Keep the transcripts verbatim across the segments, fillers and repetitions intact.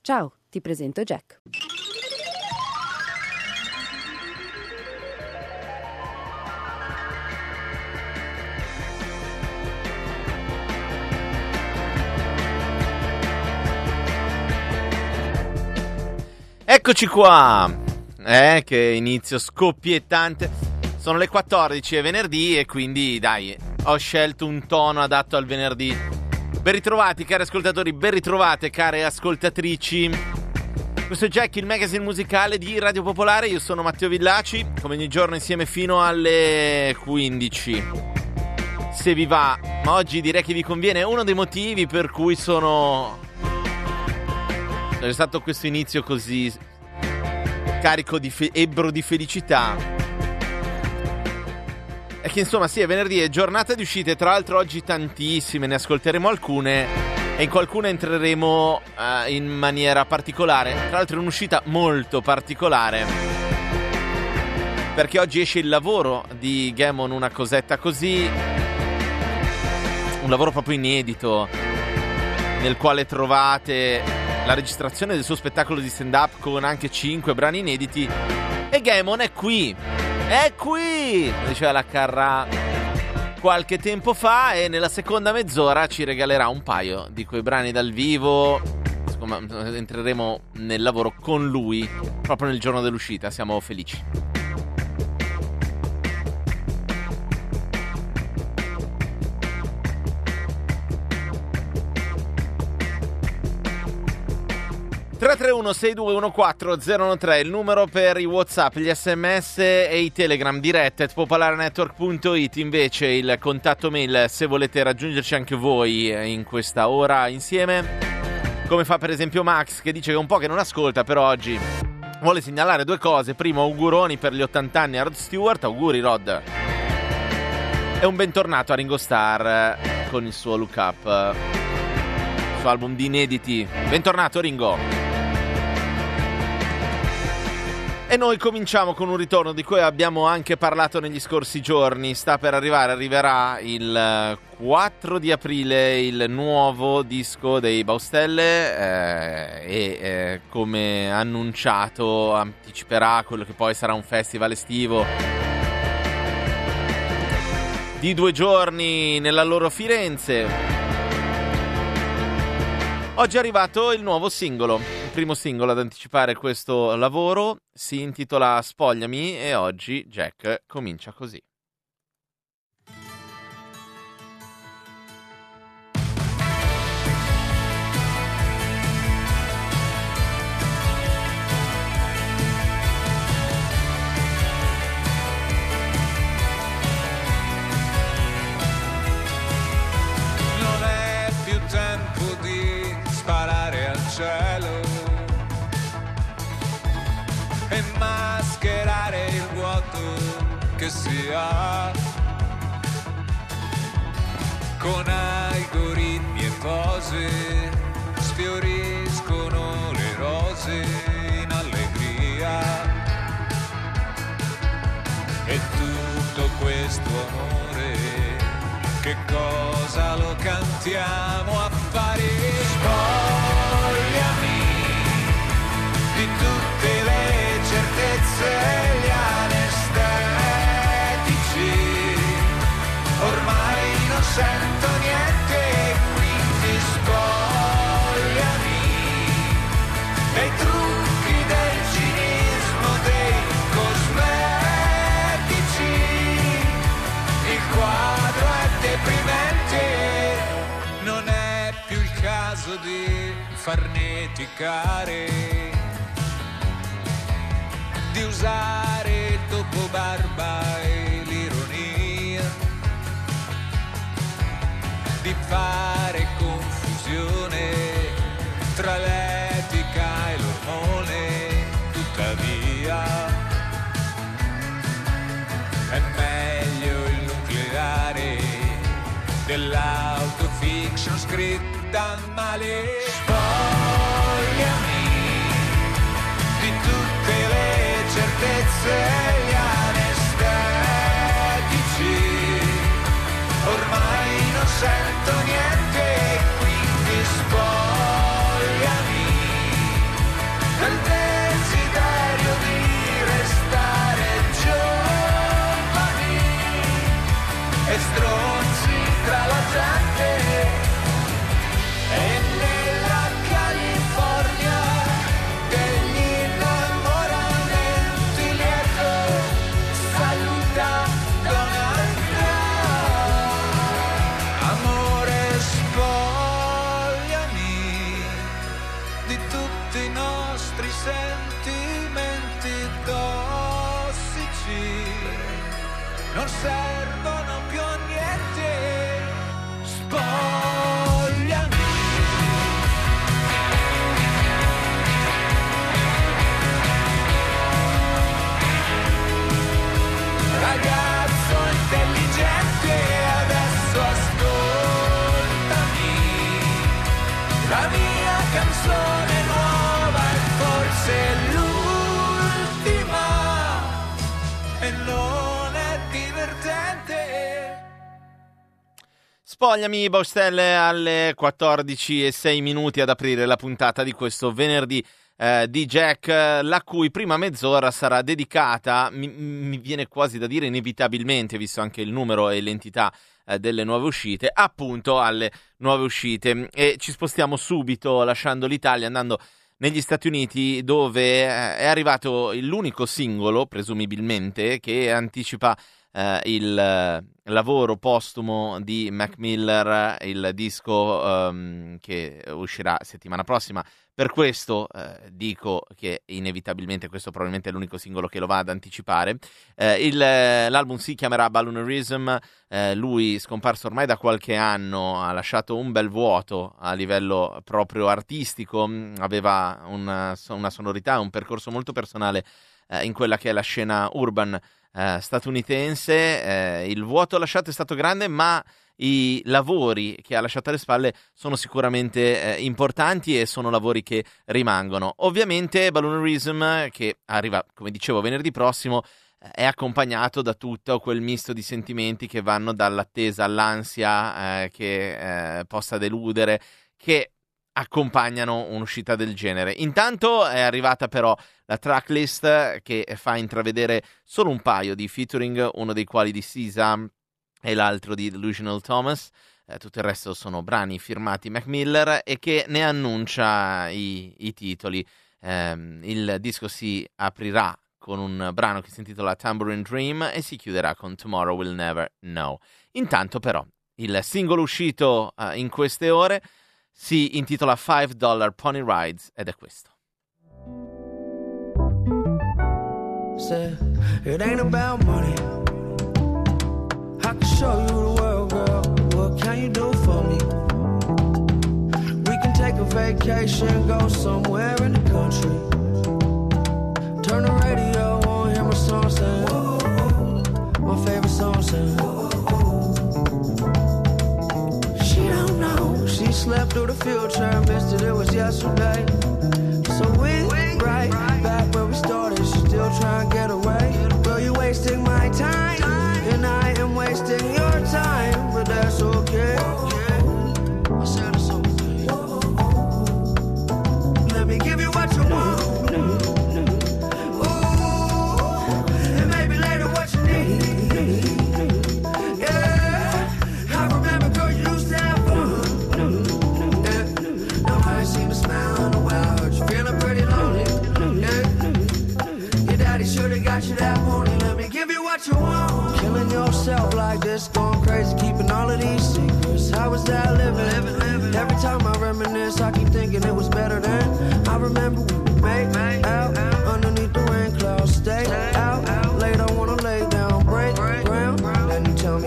Ciao, ti presento Jack. Eccoci qua, eh, che inizio scoppiettante. Sono le quattordici, è venerdì e quindi dai, ho scelto un tono adatto al venerdì. Ben ritrovati cari ascoltatori, ben ritrovate care ascoltatrici. Questo è Jack, il magazine musicale di Radio Popolare. Io sono Matteo Villaci, come ogni giorno insieme fino alle quindici, se vi va. Ma oggi direi che vi conviene, uno dei motivi per cui sono... è stato questo inizio così carico di fe- ebbro di felicità. E che insomma sì, è venerdì, è giornata di uscite. Tra l'altro oggi tantissime, ne ascolteremo alcune e in qualcuna entreremo uh, in maniera particolare. Tra l'altro è un'uscita molto particolare, perché oggi esce il lavoro di Gammon, Una cosetta così, un lavoro proprio inedito, nel quale trovate la registrazione del suo spettacolo di stand-up con anche cinque brani inediti. E Gammon è qui, è qui, diceva la Carrà qualche tempo fa, e nella seconda mezz'ora ci regalerà un paio di quei brani dal vivo. Insomma, entreremo nel lavoro con lui proprio nel giorno dell'uscita, siamo felici. tre tre uno sei due uno quattro zero uno tre il numero per i WhatsApp, gli sms e i Telegram. Diretta at popolarenetwork punto it invece il contatto mail, se volete raggiungerci anche voi in questa ora insieme, come fa per esempio Max, che dice che è un po' che non ascolta, però oggi vuole segnalare due cose. Primo, auguroni per gli ottanta anni a Rod Stewart. Auguri Rod, e un bentornato a Ringo Starr con il suo Look Up, il suo album di inediti. Bentornato Ringo. E noi cominciamo con un ritorno di cui abbiamo anche parlato negli scorsi giorni. Sta per arrivare, arriverà il quattro di aprile il nuovo disco dei Baustelle eh, e eh, come annunciato anticiperà quello che poi sarà un festival estivo di due giorni nella loro Firenze. Oggi è arrivato il nuovo singolo, il primo singolo ad anticipare questo lavoro, si intitola Spogliami e oggi Jack comincia così. Non è più tempo di sparare al cielo e mascherare il vuoto che si ha con algoritmi e pose. Sfioriscono le rose in allegria e tutto questo amore, che cosa lo cantiamo a fare? Spogliami di tutte le certezze e gli anestetici. Ormai non sento niente, quindi spogliami dei trucchi, del cinismo, dei cosmetici. Il quadro è deprimente, non è più il caso di farneticare, di usare il dopo barba e l'ironia, di fare confusione tra l'etica e l'ormone. Tuttavia è meglio il nucleare dell'autofiction scritta male. Spogliami di tutte le certezze e gli anestetici. Ormai non sento niente, quindi spogliami non servono più a niente. Spogliami. Ragazzo intelligente, adesso ascoltami. La mia canzone nuova è forse l'ultima e non è divertente. Spogliami, Baustelle, alle quattordici e sei minuti ad aprire la puntata di questo venerdì eh, di Jack, la cui prima mezz'ora sarà dedicata, mi, mi viene quasi da dire inevitabilmente, visto anche il numero e l'entità eh, delle nuove uscite, appunto alle nuove uscite. E ci spostiamo subito, lasciando l'Italia, andando negli Stati Uniti, dove eh, è arrivato l'unico singolo, presumibilmente, che anticipa eh, il eh, lavoro postumo di Mac Miller, il disco um, che uscirà settimana prossima. Per questo eh, dico che inevitabilmente questo probabilmente è l'unico singolo che lo va ad anticipare. Eh, il, l'album si chiamerà Balloonerism. Eh, lui, scomparso ormai da qualche anno, ha lasciato un bel vuoto a livello proprio artistico. Aveva una, una sonorità, un percorso molto personale eh, in quella che è la scena urban eh, statunitense. Eh, il vuoto lasciato è stato grande, ma i lavori che ha lasciato alle spalle sono sicuramente eh, importanti e sono lavori che rimangono. Ovviamente Balloonerism, che arriva, come dicevo, venerdì prossimo, eh, è accompagnato da tutto quel misto di sentimenti che vanno dall'attesa all'ansia eh, che eh, possa deludere, che accompagnano un'uscita del genere. Intanto è arrivata però la tracklist, che fa intravedere solo un paio di featuring, uno dei quali di Sisa e l'altro di Delusional Thomas. Eh, tutto il resto sono brani firmati Mac Miller e che ne annuncia i, i titoli. Eh, il disco si aprirà con un brano che si intitola Tambourine Dream e si chiuderà con Tomorrow We'll Never Know. Intanto però il singolo uscito uh, in queste ore si intitola five dollar Pony Rides ed è questo. Say, it ain't about money. I can show you the world, girl. What can you do for me? We can take a vacation, go somewhere in the country. Turn the radio on, hear my song saying, my favorite song saying. She don't know, she slept through the future, missed it, it was yesterday. So we right back where we started, she still trying to get away. Girl, you wasting my time, and I am wasting your time, but that's okay. I said it's okay. Let me give you what you want. Ooh, and maybe later what you need. Yeah, I remember, girl, you used to have fun. Yeah, now I ain't seen a smile in a while. Heard you feeling pretty lonely. Yeah, your daddy should've got you that morning. Let me give you what you want. Killing yourself like this, going crazy, keeping all of these secrets. How was that living? living, living. Every time I reminisce, I keep thinking it was better than. I remember when we made out underneath the rain clouds. Stay out late, I wanna lay down, break ground. Then you tell me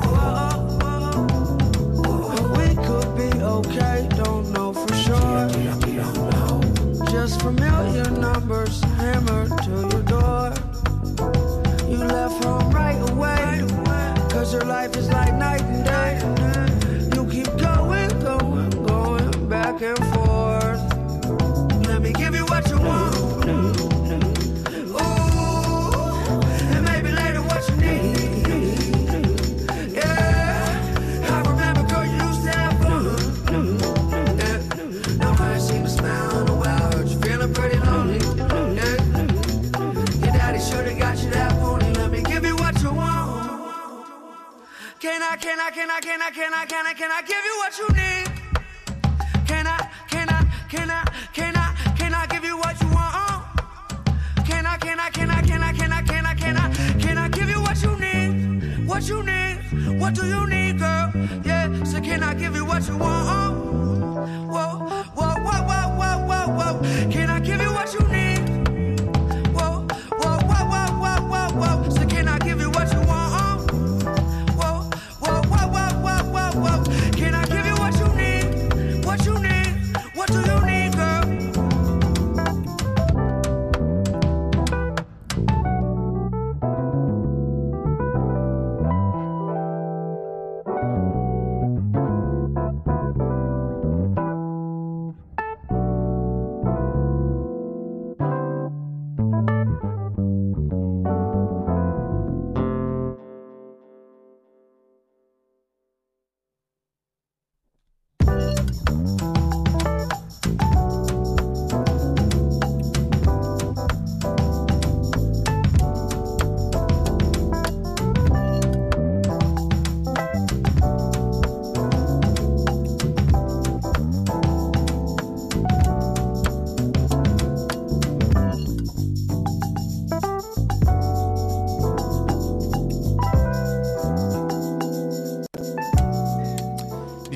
we could be okay, don't know for sure. Just familiar numbers hammered to your door. You left home right away, cause your life is like night and day. You keep going, going, going back and forth. Let me give you what you want. Ooh, and maybe later what you need. Yeah, I remember, girl, you used to have fun. Yeah, now I ain't seen a smile in a while. Heard you feeling pretty lonely. Yeah, your daddy should've got you that morning. Let me give you what you want. Can I, can I, can I, can I, can I, can I, can I give you what you need? Can I, can I, can I, can I, can I give you what you want? Can I, can I, can I, can I, can I, can I, can I, can I give you what you need? What you need? What do you need, girl? Yeah, so can I give you what you want? Whoa, whoa, whoa, whoa, whoa, whoa, whoa. Can I give you what you need? Whoa, whoa, whoa, whoa, whoa, whoa, whoa. So can I give you what you want?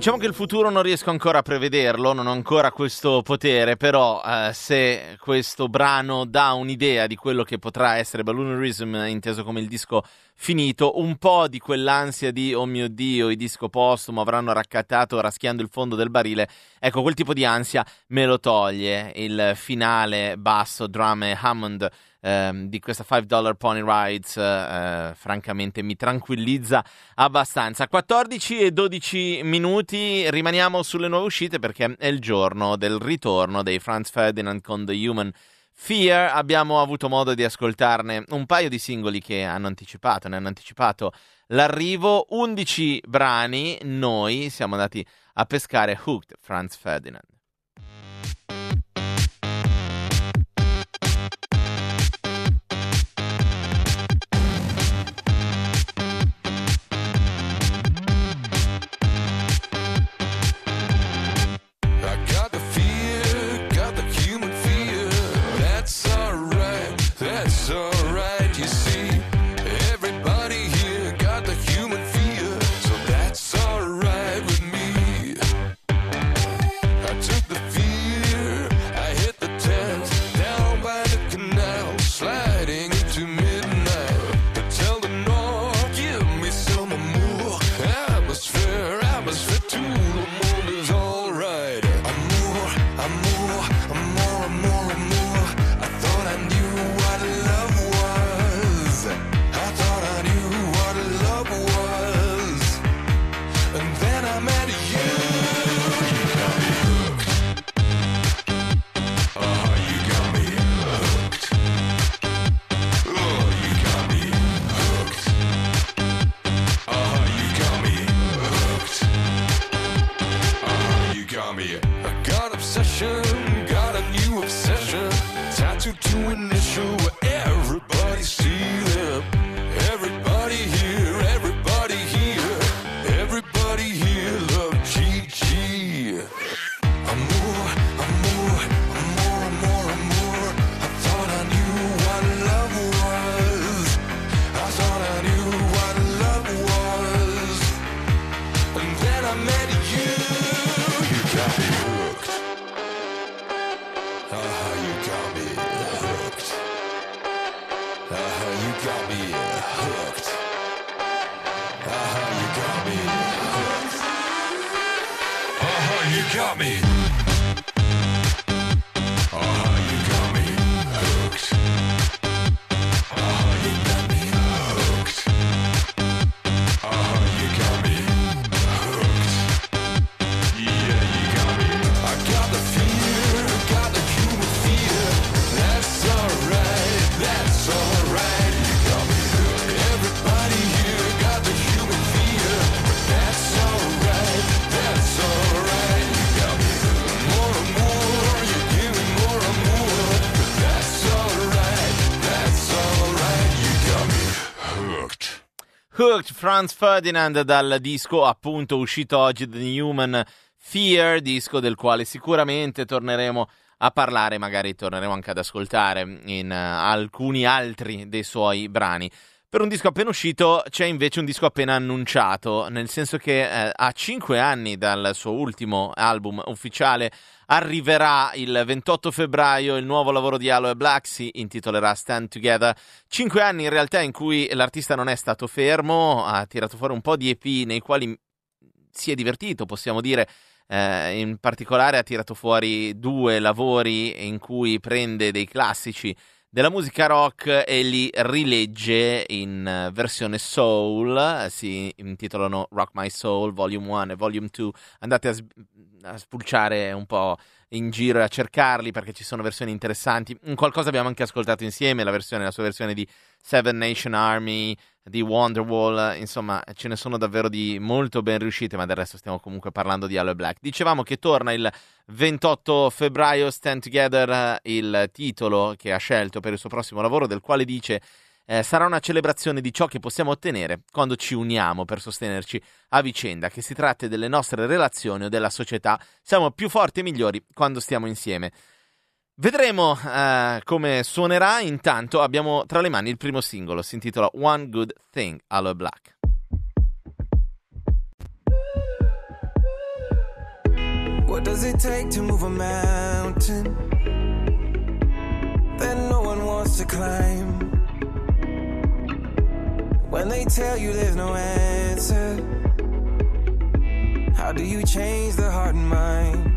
Diciamo che il futuro non riesco ancora a prevederlo, non ho ancora questo potere, però eh, se questo brano dà un'idea di quello che potrà essere Balloonerism, inteso come il disco finito, un po' di quell'ansia di oh mio Dio, i disco postumo avranno raccattato raschiando il fondo del barile, ecco, quel tipo di ansia me lo toglie il finale basso, drum e Hammond ehm, di questa five dollar Pony Rides, eh, francamente mi tranquillizza abbastanza. Quattordici e dodici minuti, rimaniamo sulle nuove uscite perché è il giorno del ritorno dei Franz Ferdinand con The Human Fear. Abbiamo avuto modo di ascoltarne un paio di singoli che hanno anticipato, ne hanno anticipato l'arrivo, undici brani, noi siamo andati a pescare Hooked, Franz Ferdinand. Hooked, Franz Ferdinand, dal disco appunto uscito oggi, The Human Fear, disco del quale sicuramente torneremo a parlare, magari torneremo anche ad ascoltare in uh, alcuni altri dei suoi brani. Per un disco appena uscito c'è invece un disco appena annunciato, nel senso che eh, a cinque anni dal suo ultimo album ufficiale arriverà il ventotto febbraio il nuovo lavoro di Aloe Black, si intitolerà Stand Together. Cinque anni in realtà in cui l'artista non è stato fermo, ha tirato fuori un po' di E P nei quali si è divertito, possiamo dire. Eh, in particolare ha tirato fuori due lavori in cui prende dei classici della musica rock e li rilegge in versione soul, si intitolano Rock My Soul Volume uno e Volume due, andate a, a spulciare un po' in giro e a cercarli perché ci sono versioni interessanti. Qualcosa abbiamo anche ascoltato insieme, la versione, la sua versione di Seven Nation Army, di Wonderwall, insomma ce ne sono davvero di molto ben riuscite, ma del resto stiamo comunque parlando di Aloe Black. Dicevamo che torna il ventotto febbraio Stand Together, il titolo che ha scelto per il suo prossimo lavoro, del quale dice eh, sarà una celebrazione di ciò che possiamo ottenere quando ci uniamo per sostenerci a vicenda, che si tratti delle nostre relazioni o della società, siamo più forti e migliori quando stiamo insieme. Vedremo uh, come suonerà. Intanto abbiamo tra le mani il primo singolo, si intitola One Good Thing, Aloe Black. What does it take to move a mountain that no one wants to climb? When they tell you there's no answer, how do you change the heart and mind?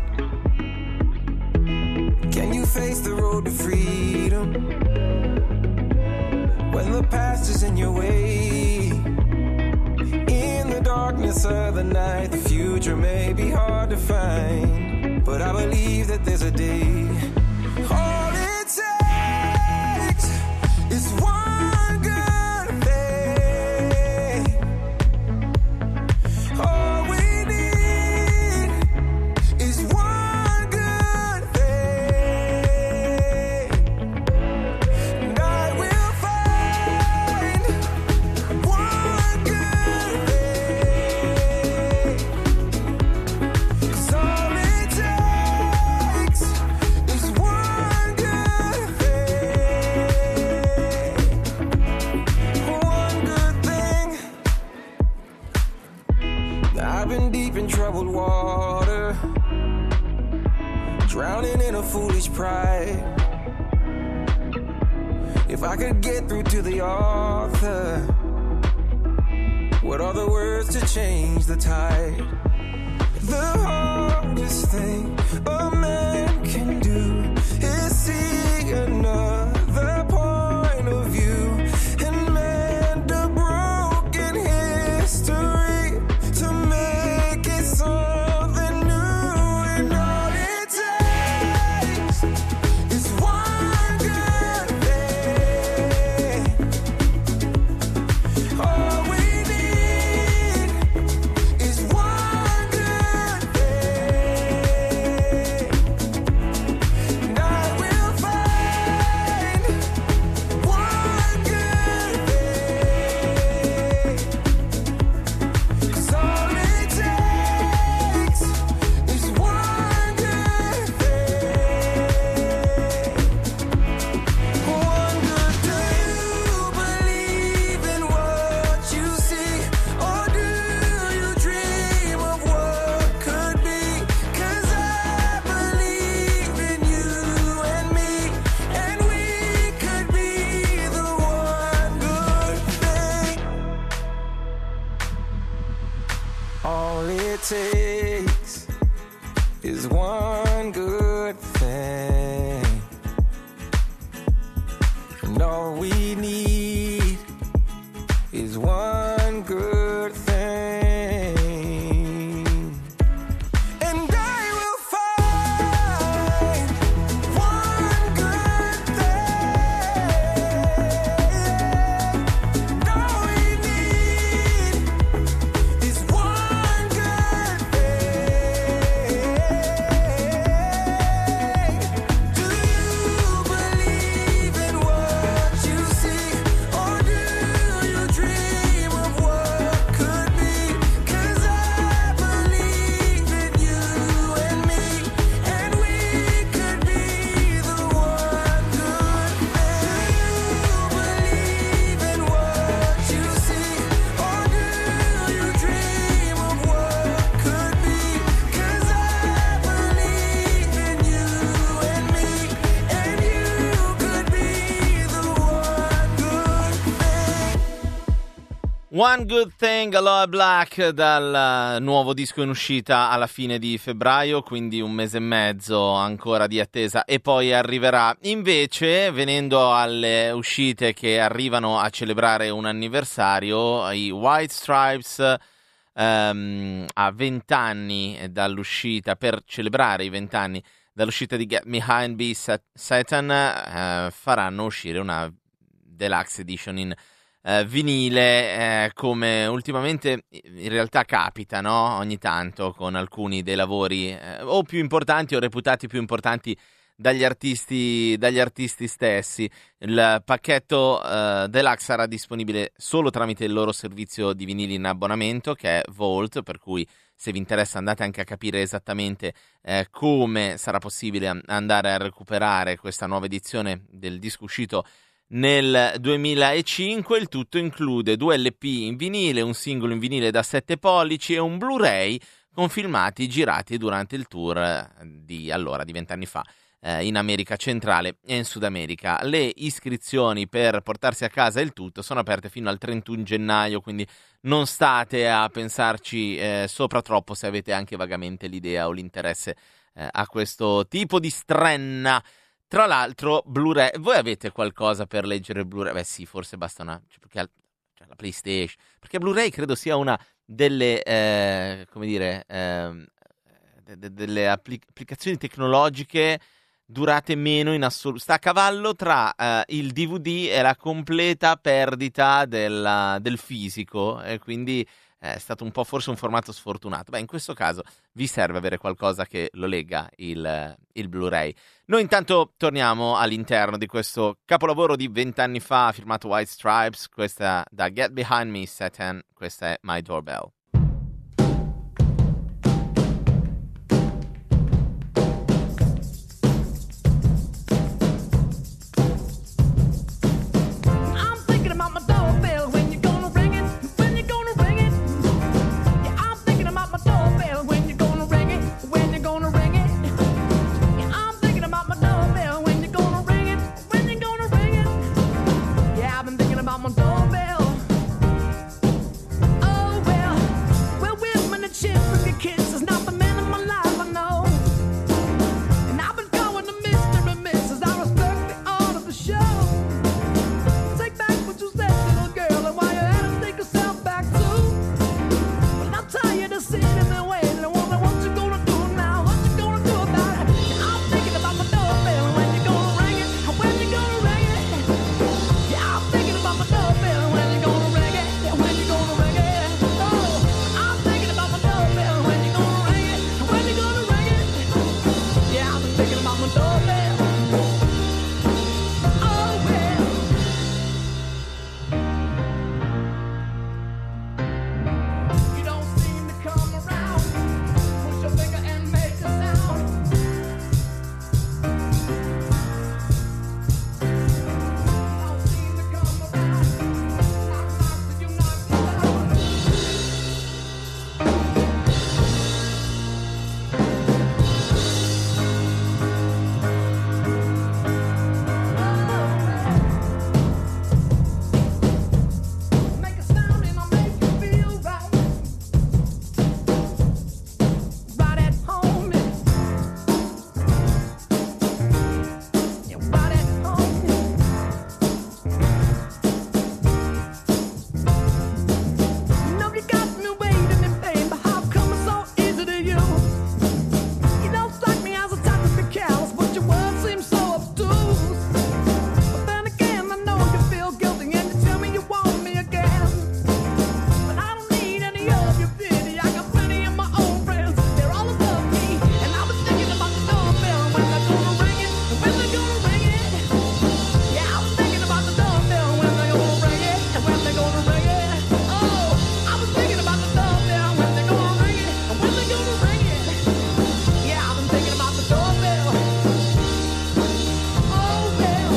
Can you face the road to freedom when the past is in your way? In the darkness of the night, the future may be hard to find, but I believe that there's a day. All it takes is one good thing. All we need is one good thing. And I will find one good thing. 'Cause all it takes is one good thing. One good thing. I've been deep in troubled water, drowning in a foolish pride. If I could get through to the author, what are the words to change the tide? The hardest thing a man can do is see another point of view and mend a broken history to make it something new. And all it takes is one good thing. All we need is one good thing. And I will find one good thing. 'Cause all it takes is one good thing. One good thing. Do you believe in what you see, or do you dream of what could be? 'Cause I believe in you and me, and we could be the one good thing. All it takes is one good thing. And all we need is one good thing. And I will find one good thing. And all we need is one good thing. Do you believe in what you see, or do you dream of what could be? 'Cause I believe in you and me, and we could be the one good thing. Do you believe in what you see, or do you dream of what could be? 'Cause I believe in you and me, and you could be the one good thing. One Good Thing, Aloha Black, dal nuovo disco in uscita alla fine di febbraio, quindi un mese e mezzo ancora di attesa e poi arriverà. Invece, venendo alle uscite che arrivano a celebrare un anniversario, i White Stripes ehm, a vent'anni dall'uscita, per celebrare i vent'anni dall'uscita di Get Me High and Be Sat- Satan, eh, faranno uscire una deluxe edition in eh, vinile, eh, come ultimamente in realtà capita, no? Ogni tanto con alcuni dei lavori eh, o più importanti o reputati più importanti dagli artisti, dagli artisti stessi. Il pacchetto eh, deluxe sarà disponibile solo tramite il loro servizio di vinili in abbonamento, che è Vault, per cui se vi interessa andate anche a capire esattamente eh, come sarà possibile andare a recuperare questa nuova edizione del disco uscito nel duemilacinque. Il tutto include due L P in vinile, un singolo in vinile da sette pollici e un Blu-ray con filmati girati durante il tour di allora, di vent'anni fa, eh, in America centrale e in Sud America. Le iscrizioni per portarsi a casa il tutto sono aperte fino al trentuno gennaio, quindi non state a pensarci eh, sopra troppo se avete anche vagamente l'idea o l'interesse eh, a questo tipo di strenna. Tra l'altro, Blu-ray, voi avete qualcosa per leggere il Blu-ray? Beh sì, forse basta una, cioè, perché al- cioè, la PlayStation, perché Blu-ray credo sia una delle, eh, come dire, ehm, de- de- delle appli- applicazioni tecnologiche durate meno in assoluto. Sta a cavallo tra eh, il D V D e la completa perdita della- del fisico, e quindi è stato un po' forse un formato sfortunato. Beh, in questo caso vi serve avere qualcosa che lo lega il, il Blu-ray. Noi intanto torniamo all'interno di questo capolavoro di vent'anni fa firmato White Stripes. Questa da Get Behind Me, Satan, questa è My Doorbell. I'm thinking about my doorbell. When you gonna ring it? When you gonna ring it? Yeah, I'm thinking about my doorbell. When you gonna ring it? When you gonna ring it? Yeah, I'm thinking about my doorbell. When you gonna ring it? When you gonna ring it? Yeah, I've been thinking about my doorbell. Oh well, well, where's my chip from your kids? It's not the man of my life, I know. And I've been going to Mister and Missus I respect the art of the show. Take back what you said, little girl, and while you're at it, take yourself back too. But I'm tired of sitting and waiting. I wonder what you gonna do now. What you gonna do about it? Yeah, I'm thinking about my doorbell. When you gonna ring it? And when you gonna ring it? Yeah, I'm thinking about my doorbell. When you gonna ring it? And when you gonna ring it? Oh, I'm thinking about my doorbell. When you gonna ring it? And when you gonna ring it? Yeah, I've been thinking about my doorbell. Oh well. You don't seem to come around. Push your finger and make a sound. You don't seem to come around. Knock, knock, till you knock me down. Make a sound and I'll make you feel right. Right at home. Yeah, right at home. You know you got me waiting in pain, but how come it's so easy to you? You don't strike me as a type to be careless, but your words seem so obtuse. But then again, I know you feel guilty and you tell me you want me again. But I don't need any of your pity. I got plenty of my own friends. They're all above me. And I was thinking about the doorbell and when they're gonna ring it. And when they're gonna ring it. Yeah, I was thinking about the doorbell when they're gonna ring it. And when they're gonna ring it. Oh, I was thinking about the doorbell when they're gonna ring it. And when they're gonna ring it. Yeah, I've been thinking about the doorbell. Oh, well.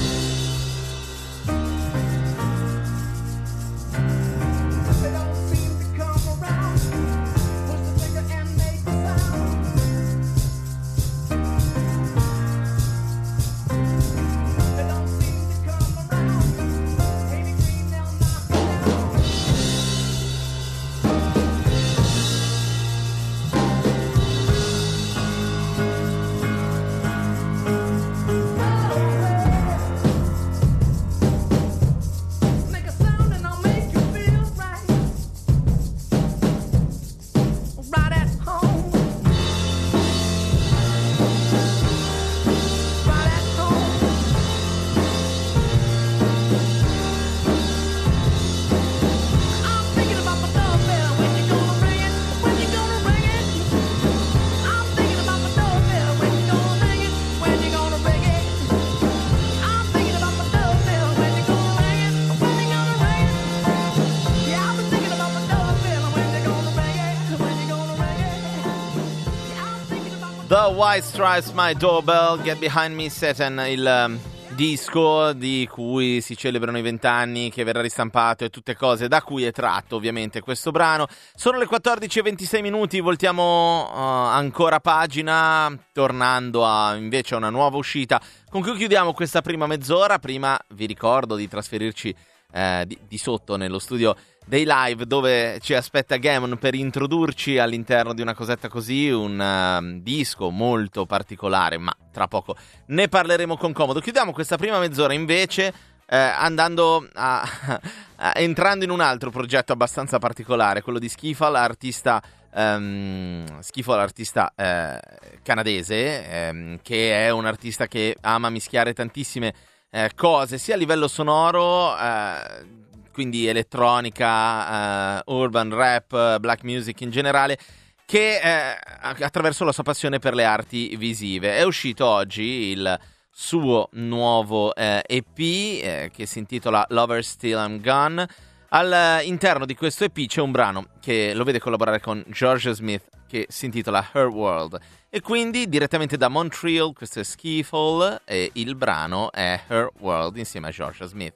They don't seem to come around. Push the finger and make a sound. They don't seem to come around. Baby green, they'll knock me down. Make a sound and I'll make you feel right. Right at home. Right at home. I'm thinking about my doorbell. When you gonna ring it? When you gonna ring it? I'm thinking about my doorbell. When you gonna ring it? When you gonna ring it? I'm thinking about my doorbell. When you gonna ring it? When you gonna ring it? Yeah, I've been thinking about my doorbell. When you gonna ring it? When you gonna ring it? Yeah, I'm thinking about my The White Stripes, My Doorbell, Get Behind Me, Satan, il um, D disco di cui si celebrano i vent'anni, che verrà ristampato e tutte cose da cui è tratto ovviamente questo brano. Sono le quattordici e ventisei minuti, voltiamo uh, ancora pagina, tornando a invece a una nuova uscita con cui chiudiamo questa prima mezz'ora. Prima vi ricordo di trasferirci eh, di, di sotto nello studio dei live, dove ci aspetta Gammon per introdurci all'interno di una cosetta così, un uh, disco molto particolare, ma tra poco ne parleremo con comodo. Chiudiamo questa prima mezz'ora invece eh, andando a, a entrando in un altro progetto abbastanza particolare, quello di Skiffle, artista um, Skiffle, artista eh, canadese, ehm, che è un artista che ama mischiare tantissime eh, cose, sia a livello sonoro, eh, quindi elettronica, uh, urban, rap, black music in generale, che eh, attraverso la sua passione per le arti visive. È uscito oggi il suo nuovo eh, E P eh, che si intitola Lovers Till I'm Gone. All'interno di questo E P c'è un brano che lo vede collaborare con Georgia Smith, che si intitola Her World. E quindi direttamente da Montreal, questo è Skiffle e il brano è Her World insieme a Georgia Smith.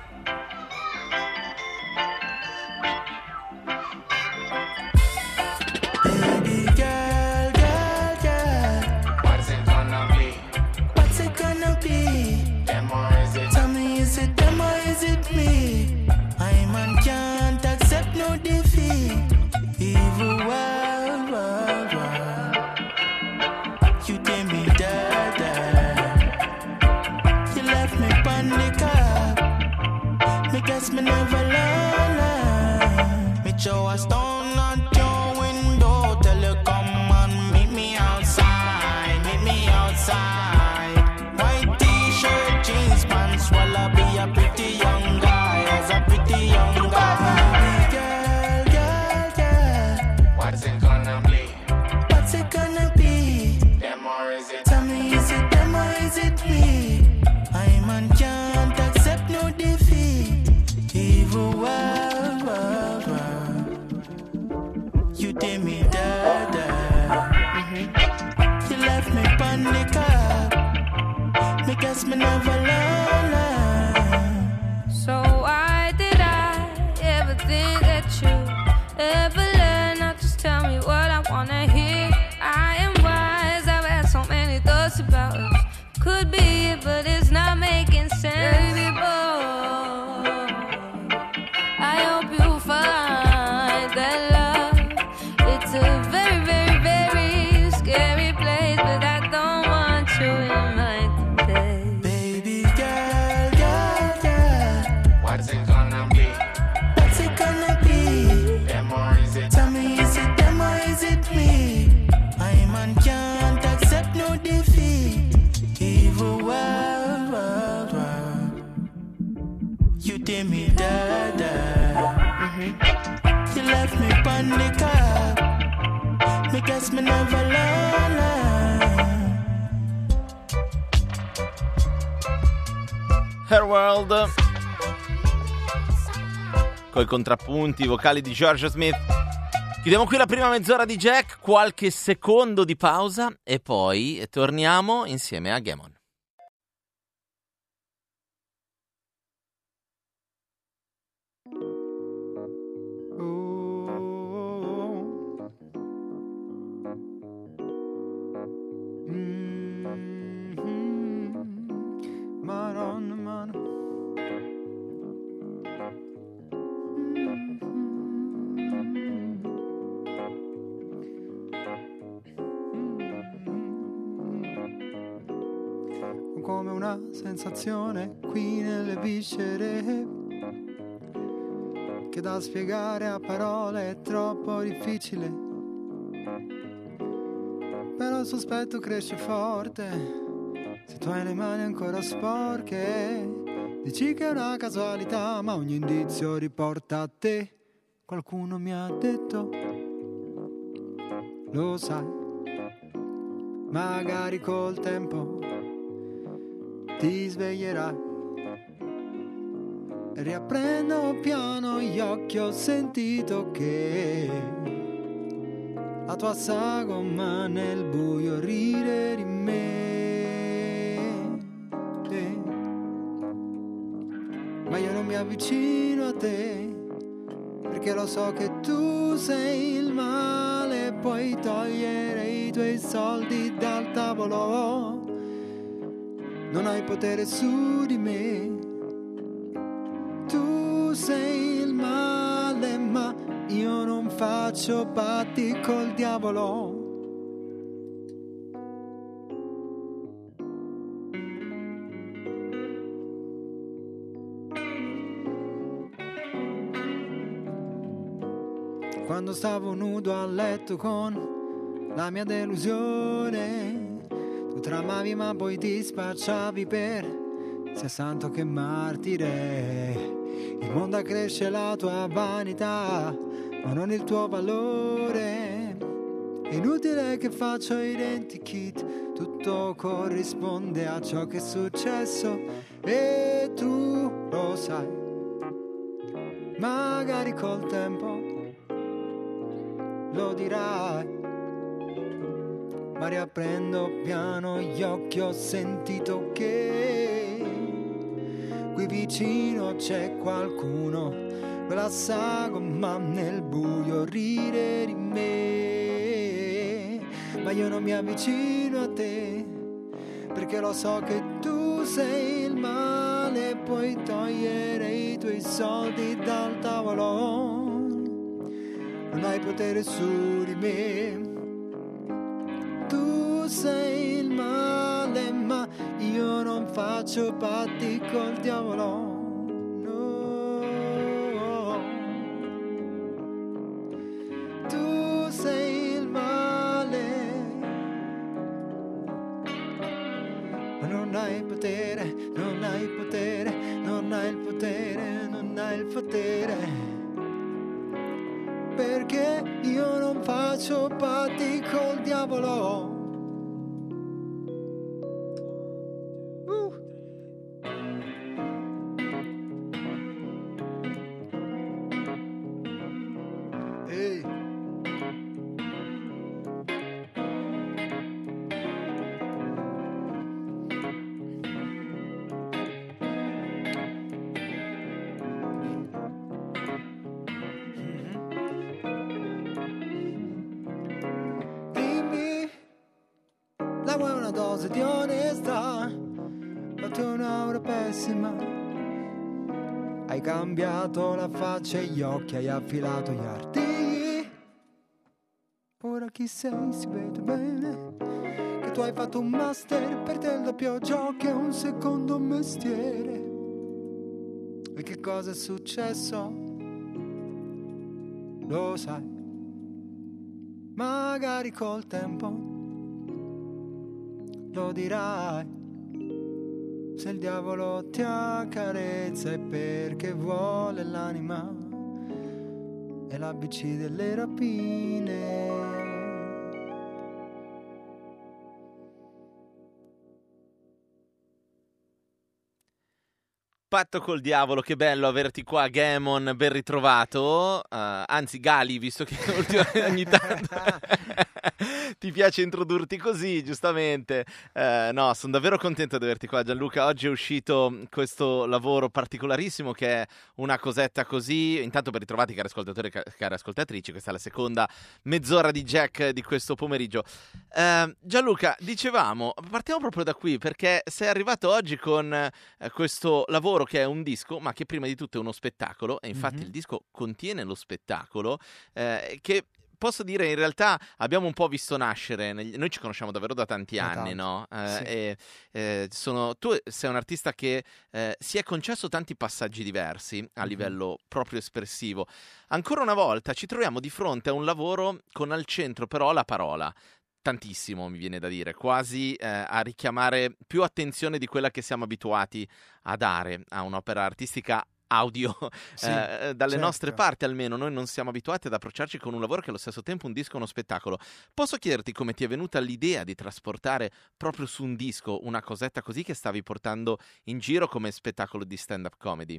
Baby girl, girl, girl, What's it gonna be? what's it gonna be? Them or is it? Tell me, is it them or is it me? I man can't accept no defeat. Evil world, world, world. You did me dirty. You left me on the cup. Me guess me never learn, learn. Me show a stone at your window. Tell you come and meet me outside. Meet me outside. White t-shirt, jeans, pants. While I be a pretty young guy. As a pretty young guy. Girl, girl, girl. What's it gonna be? What's it gonna be? Them or is it? Tell me, is it them or is it me? I man can't accept no defeat. Evil world, world, world. You did me dirty. You left me on the cup. Me guess me never learn, learn. So why did I ever think that you ever learn? Not just tell me what I wanna hear. I am wise, I've had so many thoughts about us. Could be it, but it's not making sense. Baby boy, I hope you find that love. It's a very, very, very scary place, but I don't want you in my place. Baby girl, girl, girl. What's it gonna be? What's it gonna be? Them or is it? Tell me, is it them or is it me? I man can't accept no defeat. Evil world, world, world. You did me dirty. You left me on the cup. Me guess me never learn, learn. Her World, coi contrappunti vocali di Georgia Smith. Chiudiamo qui la prima mezz'ora di Jack, qualche secondo di pausa e poi torniamo insieme a Gammon. Madonna, Madonna. Ho come una sensazione qui nelle viscere che da spiegare a parole è troppo difficile, però il sospetto cresce forte. Se tu hai le mani ancora sporche, dici che è una casualità, ma ogni indizio riporta a te. Qualcuno mi ha detto, lo sai, magari col tempo ti sveglierai. Riaprendo piano gli occhi, ho sentito che la tua sagoma nel buio ride di me. mi avvicino a te, perché lo so che tu sei il male. Puoi togliere i tuoi soldi dal tavolo, non hai potere su di me. Tu sei il male, ma io non faccio patti col diavolo. Quando stavo nudo a letto con la mia delusione, tu tramavi ma poi ti spacciavi per sia santo che martire. Il mondo accresce la tua vanità, ma non il tuo valore. È inutile che faccio identikit, tutto corrisponde a ciò che è successo e tu lo sai. Magari col tempo lo dirai, ma riaprendo piano gli occhi, ho sentito che qui vicino c'è qualcuno, quella sagoma nel buio ride di me. Ma io non mi avvicino a te, perché lo so che tu sei il male. Puoi togliere i tuoi soldi dal tavolo, non hai potere su di me. Tu sei il male, ma io non faccio patti col diavolo. No. Tu sei il male, ma non hai potere, non hai potere, non hai il potere, non hai il potere. Perché io non faccio patti col diavolo. Uh. Ehi. La vuoi una dose di onestà? Fate un'ora pessima. Hai cambiato la faccia e gli occhi, hai affilato gli artigli. Ora chi sei si vede bene, che tu hai fatto un master, per te il doppio gioco è un secondo mestiere. E che cosa è successo? Lo sai. Magari col tempo lo dirai. Se il diavolo ti accarezza è perché vuole l'anima e l'A B C delle rapine. Patto col diavolo, che bello averti qua, Gamon, ben ritrovato. Uh, anzi, Gali, visto che ogni tanto ti piace introdurti così, giustamente. Uh, no, sono davvero contento di averti qua, Gianluca. Oggi è uscito questo lavoro particolarissimo che è Una cosetta così. Intanto ben ritrovati, cari ascoltatori e cari ascoltatrici, questa è la seconda mezz'ora di Jack di questo pomeriggio. Uh, Gianluca, dicevamo, partiamo proprio da qui, perché sei arrivato oggi con uh, questo lavoro che è un disco, ma che prima di tutto è uno spettacolo, e infatti mm-hmm. il disco contiene lo spettacolo, eh, che posso dire in realtà abbiamo un po' visto nascere, negli... noi ci conosciamo davvero da tanti da anni, tanti. no? Eh, sì. e, eh, sono... Tu sei un artista che eh, si è concesso tanti passaggi diversi a mm-hmm. livello proprio espressivo. Ancora una volta ci troviamo di fronte a un lavoro con al centro però la parola. Tantissimo, mi viene da dire, quasi eh, a richiamare più attenzione di quella che siamo abituati a dare a un'opera artistica audio. Sì, eh, dalle certo. nostre parti almeno noi non siamo abituati ad approcciarci con un lavoro che è allo stesso tempo un disco e uno spettacolo. Posso chiederti come ti è venuta l'idea di trasportare proprio su un disco una cosetta così che stavi portando in giro come spettacolo di stand-up comedy?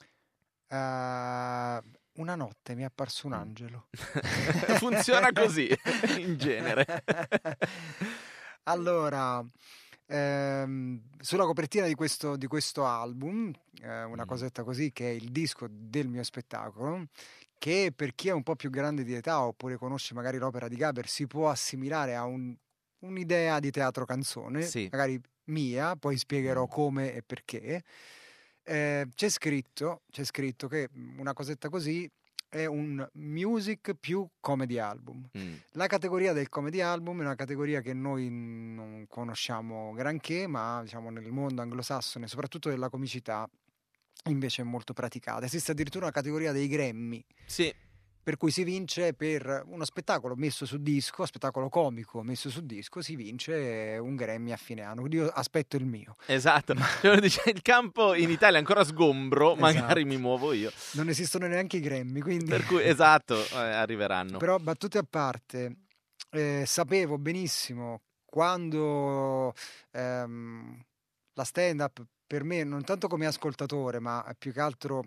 Uh, una notte mi è apparso un angelo. Funziona così in genere. Allora, Ehm, sulla copertina di questo, di questo album, eh, una Mm. cosetta così, che è il disco del mio spettacolo, che per chi è un po' più grande di età oppure conosce magari l'opera di Gaber si può assimilare a un- un'idea di teatro canzone, Sì. magari mia, poi spiegherò Mm. come e perché. Eh, c'è scritto, c'è scritto che mm, una cosetta così è un music più comedy album. Mm. La categoria del comedy album è una categoria che noi non conosciamo granché, ma diciamo nel mondo anglosassone, soprattutto della comicità, invece è molto praticata. Esiste addirittura una categoria dei Grammy, Sì, per cui si vince per uno spettacolo messo su disco, spettacolo comico messo su disco, si vince un Grammy a fine anno. Quindi io aspetto il mio. esatto. Cioè, uno dice, il campo in Italia è ancora sgombro, magari Esatto. mi muovo io. Non esistono neanche i Grammy, quindi... Per cui, esatto, eh, arriveranno. Però battute a parte, eh, sapevo benissimo quando ehm, la stand-up per me, non tanto come ascoltatore, ma più che altro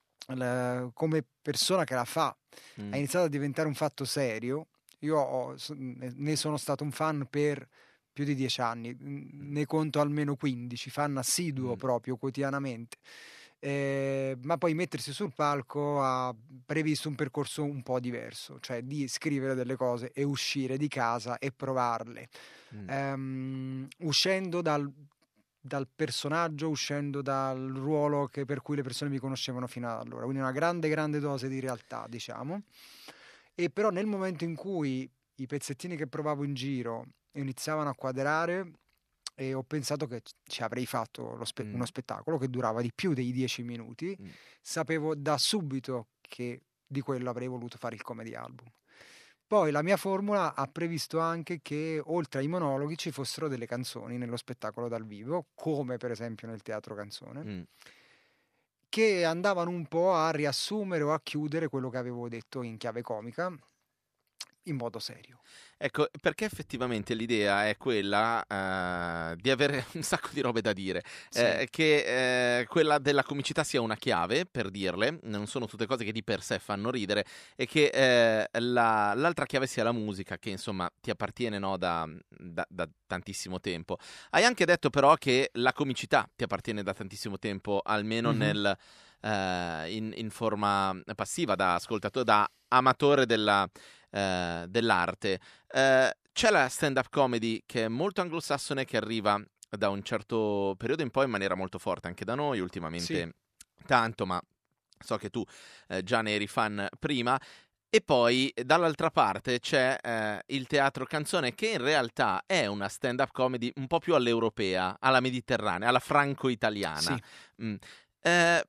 eh, come persona che la fa, Mm. è iniziato a diventare un fatto serio. Io ho- so- ne sono stato un fan per più di dieci anni, mm, ne conto almeno quindici, fan assiduo Mm. proprio quotidianamente. Eh, ma poi mettersi sul palco ha previsto un percorso un po' diverso, cioè di scrivere delle cose e uscire di casa e provarle. Mm. Ehm, uscendo dal, dal personaggio, uscendo dal ruolo che, per cui le persone mi conoscevano fino ad allora, quindi una grande grande dose di realtà, diciamo. E però nel momento in cui i pezzettini che provavo in giro iniziavano a quadrare, e ho pensato che ci avrei fatto lo spe- Mm. uno spettacolo che durava di più dei dieci minuti, Mm. sapevo da subito che di quello avrei voluto fare il comedy album. Poi la mia formula ha previsto anche che oltre ai monologhi ci fossero delle canzoni nello spettacolo dal vivo, come per esempio nel teatro canzone, Mm. che andavano un po' a riassumere o a chiudere quello che avevo detto in chiave comica in modo serio. Ecco, perché effettivamente l'idea è quella eh, di avere un sacco di robe da dire, Sì. eh, che eh, quella della comicità sia una chiave per dirle, non sono tutte cose che di per sé fanno ridere, e che eh, la- l'altra chiave sia la musica, che insomma ti appartiene, no, da, da- da tantissimo tempo. Hai anche detto però che la comicità ti appartiene da tantissimo tempo, almeno Mhm. nel, eh, in, in forma passiva, da ascoltatore, da amatore della eh, dell'arte. Eh, c'è la stand-up comedy che è molto anglosassone, che arriva da un certo periodo in poi in maniera molto forte anche da noi, ultimamente tanto, ma so che tu eh, già ne eri fan prima. E poi dall'altra parte c'è eh, il teatro canzone, che in realtà è una stand-up comedy un po' più all'europea, alla mediterranea, alla franco-italiana. Sì. Mm. Eh,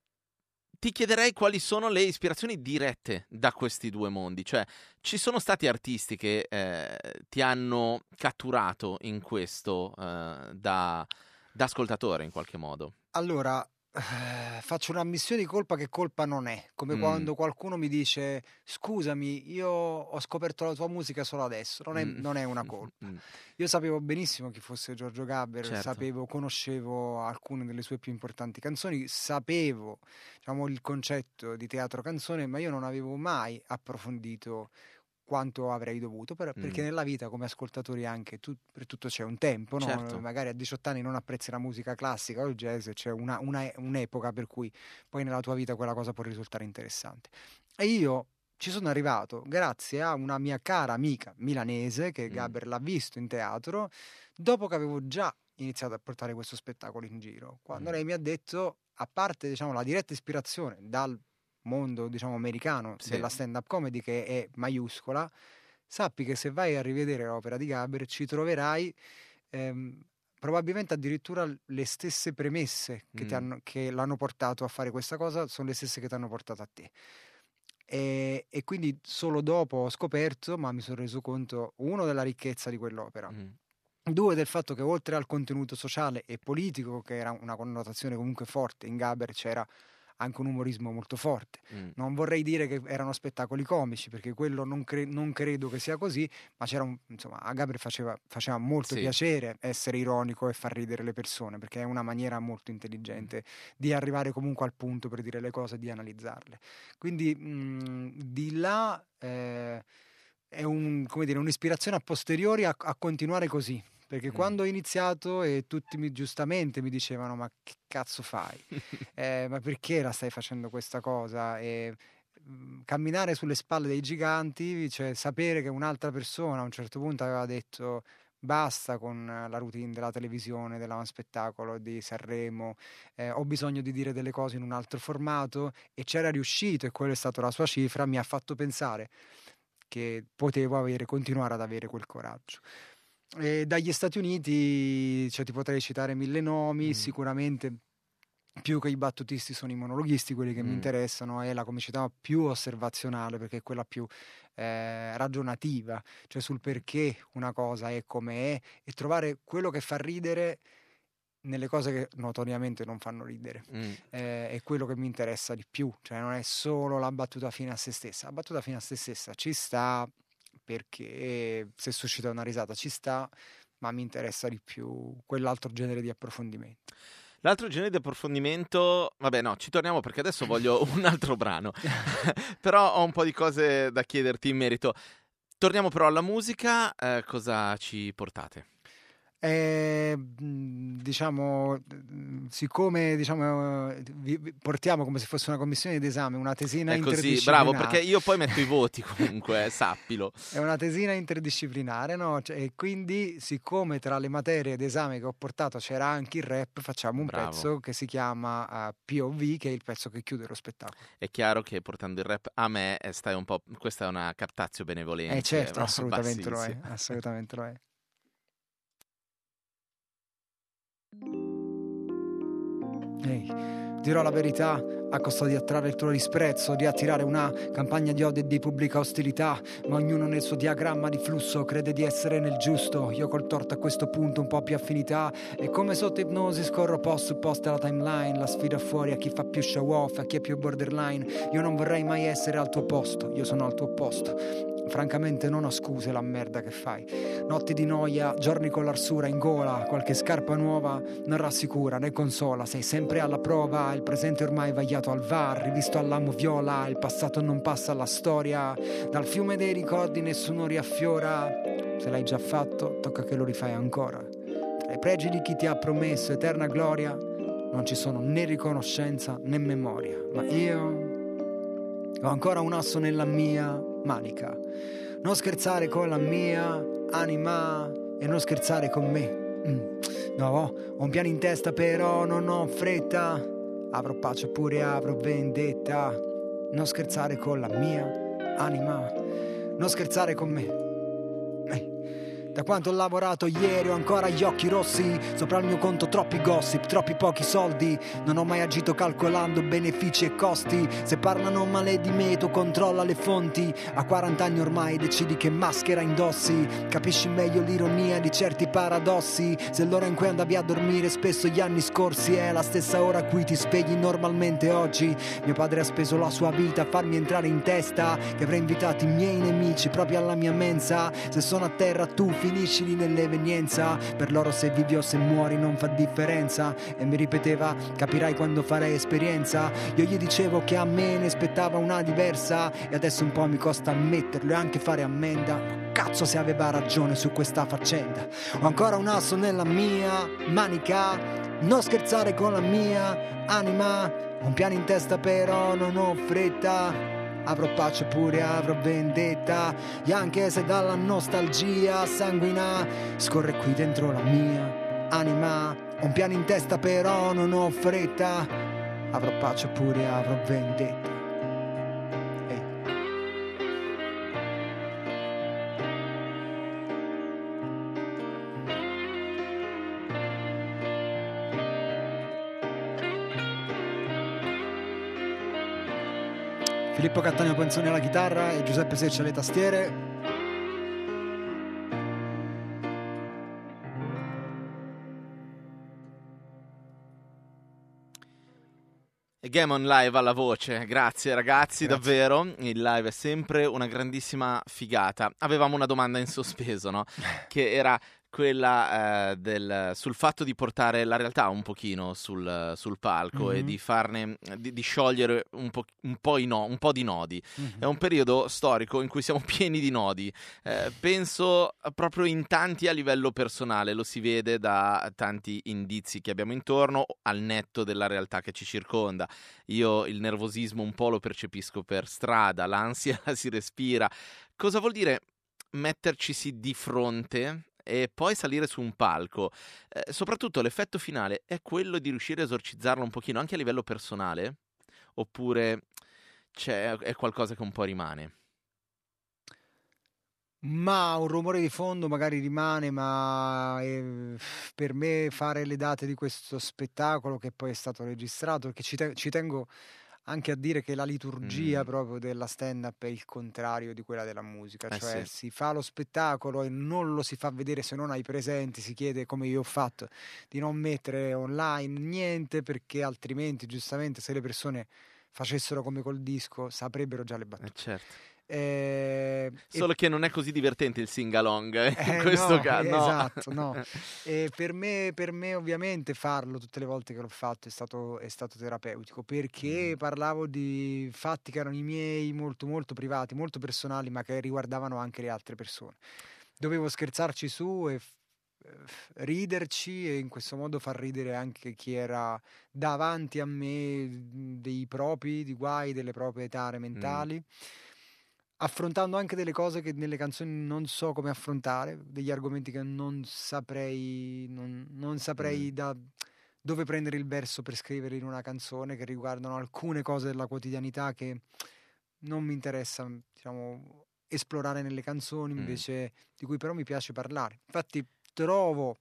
ti chiederei quali sono le ispirazioni dirette da questi due mondi, cioè ci sono stati artisti che eh, ti hanno catturato in questo eh, da, da ascoltatore in qualche modo. Allora, eh, faccio un'ammissione di colpa che colpa non è, come Mm. quando qualcuno mi dice scusami, io ho scoperto la tua musica solo adesso, non è, Mm. non è una colpa. Mm. Io sapevo benissimo chi fosse Giorgio Gaber, Certo. sapevo, conoscevo alcune delle sue più importanti canzoni, sapevo, diciamo, il concetto di teatro canzone, ma io non avevo mai approfondito quanto avrei dovuto, per- perché Mm. nella vita come ascoltatori anche tu- per tutto c'è un tempo, no? Certo. Magari a diciotto anni non apprezzi la musica classica o il jazz, c'è una- una- un'epoca per cui poi nella tua vita quella cosa può risultare interessante. E io ci sono arrivato grazie a una mia cara amica milanese che Mm. Gaber l'ha visto in teatro dopo che avevo già iniziato a portare questo spettacolo in giro, quando Mm. lei mi ha detto, a parte diciamo la diretta ispirazione dal mondo diciamo americano Sì. della stand-up comedy, che è maiuscola, sappi che se vai a rivedere l'opera di Gaber ci troverai ehm, probabilmente addirittura le stesse premesse che, ti Mm. hanno- che l'hanno portato a fare questa cosa sono le stesse che ti hanno portato a te. E, e quindi solo dopo ho scoperto, ma mi sono reso conto, uno, della ricchezza di quell'opera, Mm. due, del fatto che oltre al contenuto sociale e politico, che era una connotazione comunque forte, in Gaber c'era anche un umorismo molto forte. Mm. Non vorrei dire che erano spettacoli comici, perché quello non, cre- non credo che sia così, ma c'era un, insomma, a Gaber faceva, faceva molto Sì. piacere essere ironico e far ridere le persone, perché è una maniera molto intelligente di arrivare comunque al punto per dire le cose e di analizzarle. Quindi mh, di là eh, è un, come dire, un'ispirazione a posteriori a, a continuare così, perché Mm. quando ho iniziato e tutti mi, giustamente mi dicevano ma che cazzo fai? Eh, ma perché la stai facendo questa cosa? E mm, camminare sulle spalle dei giganti, cioè sapere che un'altra persona a un certo punto aveva detto basta con la routine della televisione, dell'avanspettacolo, di Sanremo, eh, ho bisogno di dire delle cose in un altro formato, e c'era riuscito e quella è stata la sua cifra, mi ha fatto pensare che potevo avere, continuare ad avere quel coraggio. E dagli Stati Uniti, cioè, ti potrei citare mille nomi, Mm. sicuramente più che i battutisti sono i monologhisti quelli che mi Mm. interessano, è la comicità più osservazionale, perché è quella più eh, ragionativa, cioè sul perché una cosa è come è, e trovare quello che fa ridere nelle cose che notoriamente non fanno ridere. Mm. Eh, è quello che mi interessa di più, cioè non è solo la battuta fine a se stessa. La battuta fine a se stessa ci sta perché se suscita una risata ci sta, ma mi interessa di più quell'altro genere di approfondimento. L'altro genere di approfondimento, vabbè no, ci torniamo perché adesso voglio un altro brano, però ho un po' di cose da chiederti in merito. Torniamo però alla musica, eh, cosa ci portate? Eh, mh, diciamo, mh, siccome diciamo, eh, vi- vi portiamo come se fosse una commissione d'esame, una tesina È così, interdisciplinare. bravo, perché io poi metto i voti comunque, eh, sappilo. È una tesina interdisciplinare, no? Cioè, e quindi, siccome tra le materie d'esame che ho portato c'era anche il rap, facciamo un Bravo. pezzo che si chiama eh, P O V, che è il pezzo che chiude lo spettacolo. È chiaro che portando il rap a me eh, stai un po', questa è una captatio benevolenza. Eh certo, assolutamente lo è, bassissima. assolutamente lo è. Ehi, dirò la verità a costo di attrarre il tuo disprezzo, di attirare una campagna di odio e di pubblica ostilità, ma ognuno nel suo diagramma di flusso crede di essere nel giusto. Io col torto a questo punto un po' più affinità, e come sotto ipnosi scorro post su post alla timeline, la sfida fuori a chi fa più show off, a chi è più borderline. Io non vorrei mai essere al tuo posto, io sono al tuo posto. Francamente non ho scuse, la merda che fai. Notti di noia, giorni con l'arsura in gola, qualche scarpa nuova non rassicura né consola. Sei sempre alla prova, il presente ormai vagliato al V A R, rivisto all'amo viola, il passato non passa alla storia. Dal fiume dei ricordi nessuno riaffiora. Se l'hai già fatto, tocca che lo rifai ancora. Tra i pregi di chi ti ha promesso eterna gloria non ci sono né riconoscenza né memoria. Ma io ho ancora un asso nella mia manica. Non scherzare con la mia anima e non scherzare con me. Mm. No, ho un piano in testa però non ho fretta. Avrò pace oppure avrò vendetta. Non scherzare con la mia anima. Non scherzare con me. Ehi. Da quanto ho lavorato ieri ho ancora gli occhi rossi. Sopra il mio conto troppi gossip, troppi pochi soldi. Non ho mai agito calcolando benefici e costi. Se parlano male di me tu controlla le fonti. A quaranta anni ormai decidi che maschera indossi. Capisci meglio l'ironia di certi paradossi. Se l'ora in cui andavi a dormire spesso gli anni scorsi è la stessa ora a cui ti svegli normalmente oggi. Mio padre ha speso la sua vita a farmi entrare in testa che avrei invitato i miei nemici proprio alla mia mensa. Se sono a terra tu finisci lì nell'evenienza. Per loro se vivi o se muori non fa differenza. E mi ripeteva capirai quando farai esperienza. Io gli dicevo che a me ne spettava una diversa. E adesso un po' mi costa ammetterlo e anche fare ammenda. Cazzo se aveva ragione su questa faccenda. Ho ancora un asso nella mia manica. Non scherzare con la mia anima. Ho un piano in testa però non ho fretta. Avrò pace oppure avrò vendetta. E anche se dalla nostalgia sanguina scorre qui dentro la mia anima. Ho un piano in testa però non ho fretta. Avrò pace oppure avrò vendetta. Ehi. Filippo Cattaneo Penzoni alla chitarra e Giuseppe Secci alle tastiere. E Gamon live alla voce, grazie ragazzi, Grazie. davvero, il live è sempre una grandissima figata. Avevamo una domanda in sospeso, no? Che era quella eh, del, sul fatto di portare la realtà un pochino sul, sul palco e Mhm. di farne, di, di sciogliere un po', un po' i no- un po' di nodi. Mhm. È un periodo storico in cui siamo pieni di nodi. Eh, penso proprio in tanti a livello personale, lo si vede da tanti indizi che abbiamo intorno, al netto della realtà che ci circonda. Io il nervosismo un po' lo percepisco per strada, l'ansia la si respira. Cosa vuol dire mettercisi di fronte e poi salire su un palco? Eh, soprattutto l'effetto finale è quello di riuscire a esorcizzarlo un pochino anche a livello personale? Oppure c'è, è qualcosa che un po' rimane? Ma un rumore di fondo magari rimane, ma eh, per me fare le date di questo spettacolo che poi è stato registrato, perché ci, te- ci tengo anche a dire che la liturgia Mm. proprio della stand-up è il contrario di quella della musica, Eh cioè sì. si fa lo spettacolo e non lo si fa vedere se non ai presenti, si chiede, come io ho fatto, di non mettere online niente, perché altrimenti giustamente se le persone facessero come col disco saprebbero già le Eh, battute. certo. Eh, e Solo che non è così divertente il sing-along eh, in eh, questo no, caso. eh, No. esatto, no. E per me, per me ovviamente farlo tutte le volte che l'ho fatto è stato, è stato terapeutico, perché Mm. parlavo di fatti che erano i miei, molto molto privati, molto personali, ma che riguardavano anche le altre persone. Dovevo scherzarci su e f- eh, f- riderci, e in questo modo far ridere anche chi era davanti a me, mh, dei propri di guai, delle proprie tare mentali, affrontando anche delle cose che nelle canzoni non so come affrontare, degli argomenti che non saprei, non, non saprei Mm. da dove prendere il verso per scrivere in una canzone, che riguardano alcune cose della quotidianità che non mi interessa, diciamo, esplorare nelle canzoni, Mm. invece di cui però mi piace parlare. Infatti trovo